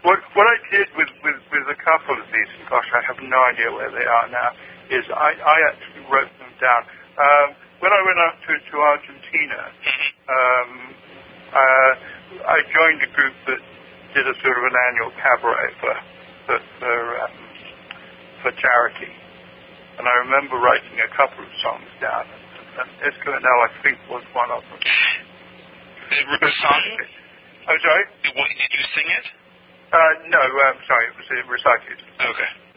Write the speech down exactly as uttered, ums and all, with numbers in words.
what what I did with, with, with a couple of these, and gosh, I have no idea where they are now, is I, I actually wrote them down. Um, when I went out to, to Argentina, mm-hmm. um, uh, I joined a group that did a sort of an annual cabaret for for for, um, for charity, and I remember writing a couple of songs down, and, and Escondel, I think, was one of them. The song? I'm sorry? What, did you sing it? Uh, no, I'm sorry, it was uh, recited. Okay.